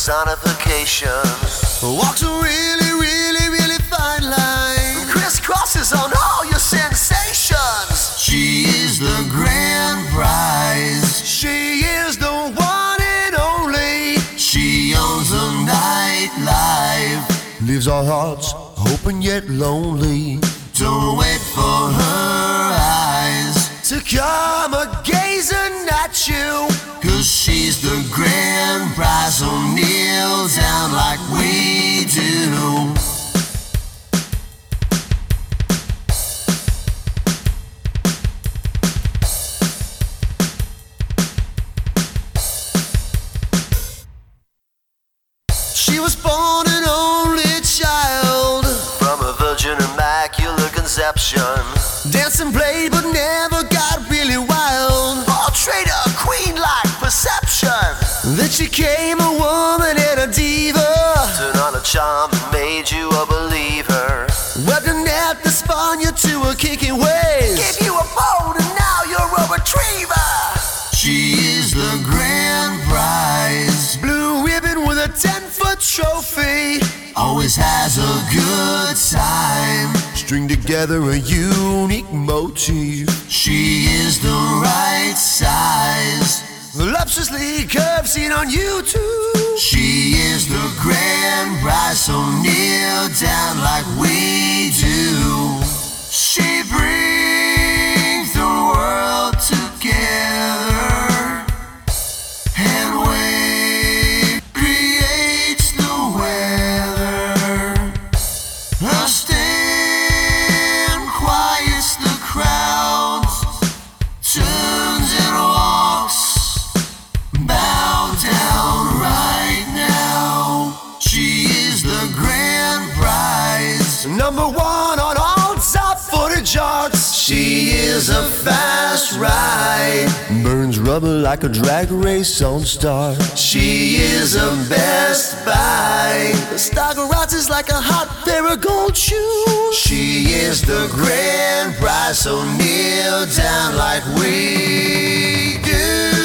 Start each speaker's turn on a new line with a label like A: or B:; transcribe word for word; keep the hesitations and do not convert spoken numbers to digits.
A: personification.
B: Walks a really, really, really fine line.
A: Crisscrosses on all your sensations.
B: She is the grand prize.
A: She is the one and only.
B: She owns the nightlife.
A: Lives our hearts, open yet lonely.
B: Don't wait for her eyes
A: to come a gazing at you.
B: Cause she's the grand prize, so kneel down like we do.
A: She was born an only child
B: from a virgin immaculate conception.
A: Danced and played but never got really wild.
B: Portrayed a queen-like perception.
A: Then she came a woman and a diva.
B: Turned on a charm and made you a believer.
A: Webbed a net that spun you to her kicking ways.
B: Gave you a bone and now you're a retriever. She is the grand prize.
A: Blue ribbon with a ten-foot trophy.
B: Always has a good time.
A: String together a unique motif.
B: She is the right size.
A: Voluptuously curved, seen on YouTube.
B: She is the grand prize, so kneel down like we do. She brings the world together. And wave creates the weather. Her stand quiets the crowds. Turns and walks. Bow down right now. She is the grand prize.
A: Number one on all top forty charts.
B: She is a fast ride.
A: Burns rubber like a drag race on Star.
B: She is a Best Buy.
A: The stagger rises like a hot pair of gold shoes.
B: She is the grand prize, so kneel down like we do.